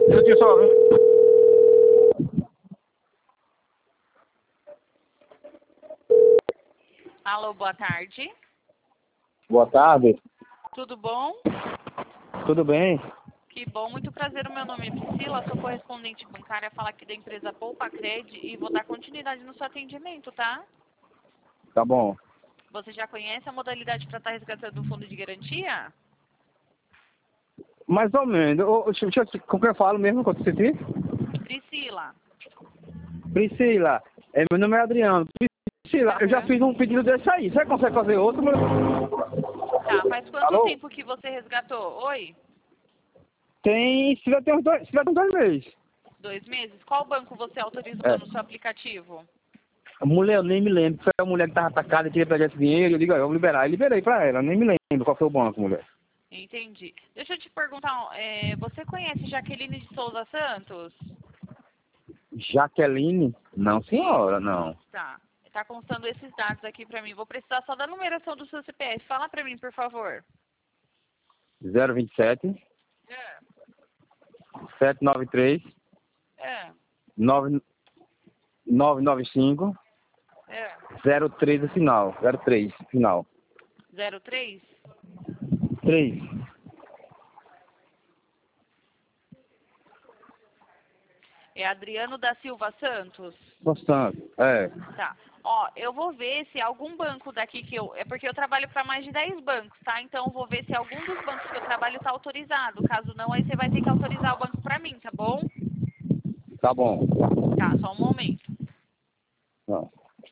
Eu tinha só. Alô, boa tarde. Boa tarde. Tudo bom? Tudo bem? Que bom, muito prazer. O meu nome é Priscila, sou correspondente bancária, falo aqui da empresa Poupa Cred e vou dar continuidade no seu atendimento, tá? Tá bom. Você já conhece a modalidade para estar resgatando o fundo de garantia? Mais ou menos. Com quem eu falo mesmo? Com você? Priscila. Priscila. Meu nome é Adriano. Priscila, eu já fiz um pedido desse aí. Você consegue fazer outro? Tá, faz quanto Alô? tempo que você resgatou? Oi? Tem. Se vai ter uns 2 meses. 2 meses? Qual banco você autorizou É. no seu aplicativo? A mulher, eu nem me lembro. Foi a mulher que tava atacada e queria pegar esse dinheiro. Eu digo, eu vou liberar. Eu liberei pra ela. Eu nem me lembro qual foi o banco, mulher. Entendi. Deixa eu te perguntar, você conhece Jaqueline de Souza Santos? Jaqueline? Não, senhora, não. Tá. Tá constando esses dados aqui pra mim. Vou precisar só da numeração do seu CPF. Fala pra mim, por favor. 027 É. 793 É. 995 É. 03 o final. 03 final. 03? 3. É Adriano da Silva Santos? Bastante. É. Tá. Ó, eu vou ver se algum banco daqui que eu... É porque eu trabalho para mais de 10 bancos, tá? Então eu vou ver se algum dos bancos que eu trabalho tá autorizado. Caso não, aí você vai ter que autorizar o banco para mim, tá bom? Tá bom. Tá, só um momento. Não.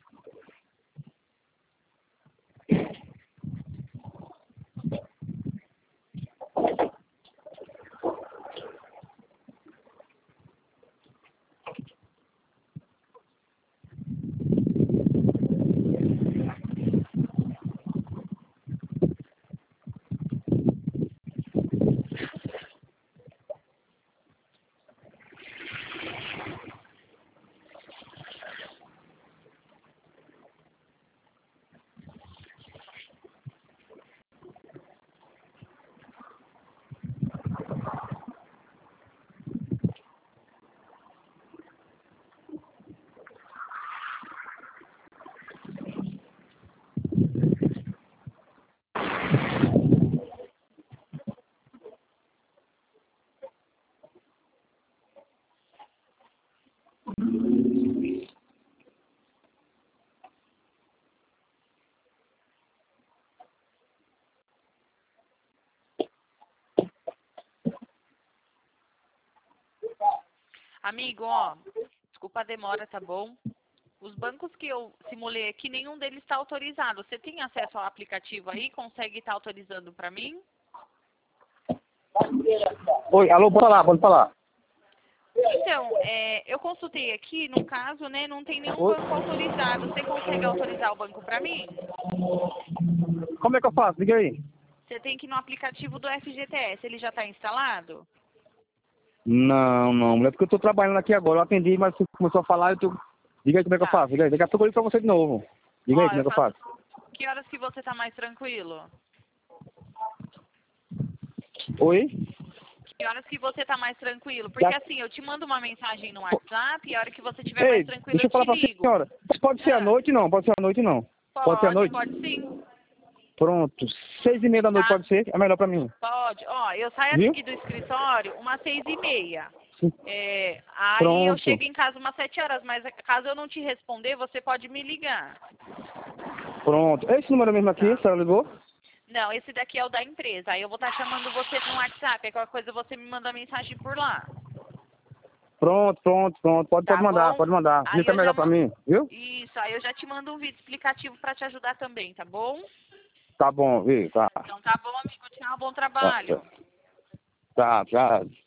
Amigo, ó, desculpa a demora, tá bom? Os bancos que eu simulei aqui, nenhum deles está autorizado. Você tem acesso ao aplicativo aí? Consegue estar autorizando para mim? Oi, alô, pode falar, pode falar. Então, eu consultei aqui, no caso, né, não tem nenhum banco autorizado. Você consegue autorizar o banco para mim? Como é que eu faço? Diga aí. Você tem que ir no aplicativo do FGTS, ele já está instalado? Não, não, mulher, porque eu tô trabalhando aqui agora. Eu atendi, mas você começou a falar, Diga aí como é que eu Tá. faço. Diga aí, daqui a pouco eu ligo pra você de novo. Diga aí Ó, como é que eu faço. Que horas que você tá mais tranquilo? Oi? Que horas que você tá mais tranquilo? Porque Tá. assim, eu te mando uma mensagem no WhatsApp e a hora que você estiver Ei, mais tranquilo deixa eu eu falar te pra ligo. senhora. Pode ser à Ah, noite, não. Pode ser à noite, não. Pode ser à noite? pode sim. Pronto. 6:30 da noite Tá? pode ser? É melhor pra mim. Pode. Ó, eu saio Viu? aqui do escritório umas 6:30. Sim. Aí eu Pronto. chego em casa umas 7 horas, mas caso eu não te responder, você pode me ligar. Pronto. Esse número mesmo aqui, Tá. a senhora ligou? Não, esse daqui é o da empresa. Aí eu vou estar chamando você no WhatsApp. Aí qualquer coisa você me manda mensagem por lá. Pronto, pronto, pronto. Pode Tá mandar, bom? pode mandar. Aí Isso é eu já melhor pra mim, viu? Isso, aí eu já te mando um vídeo explicativo para te ajudar também, tá bom? Tá bom, viu? Tá. Então tá bom, amigo. Tchau, bom Tá, trabalho. tá, tá.